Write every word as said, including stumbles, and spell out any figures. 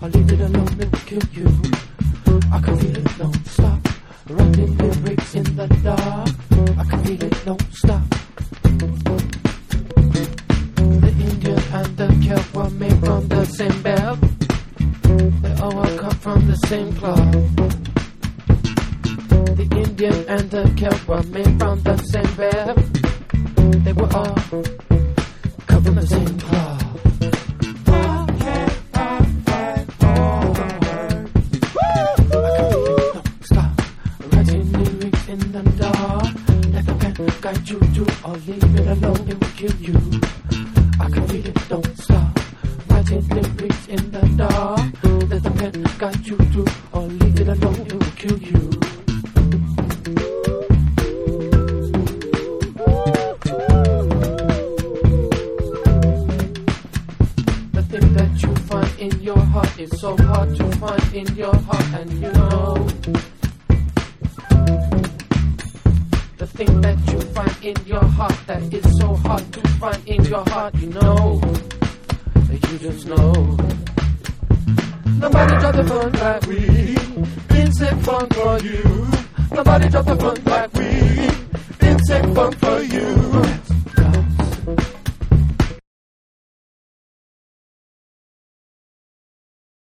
or leave it alone, it will kill you. I can feel it, don't stop. Writing lyrics in the dark. I can feel it, don't stop. The Indian and the Celtic were made from the same belt. They all come from the same cloth. The Indian and the Celtic were made from the same belt. They were all come from the same cloth. Guide you to or leave it alone, it will kill you. I can feel it, don't stop. Writing lyrics in the dark. Let the pen guide you to or leave it alone, it will kill you. The thing that you find in your heart is so hard to find in your heart, and you know. The thing that you find in your heart that is so hard to find in your heart, you know, you just know. Nobody dropped the phone like we insect fun for you. Nobody dropped the phone like we insect fun for you.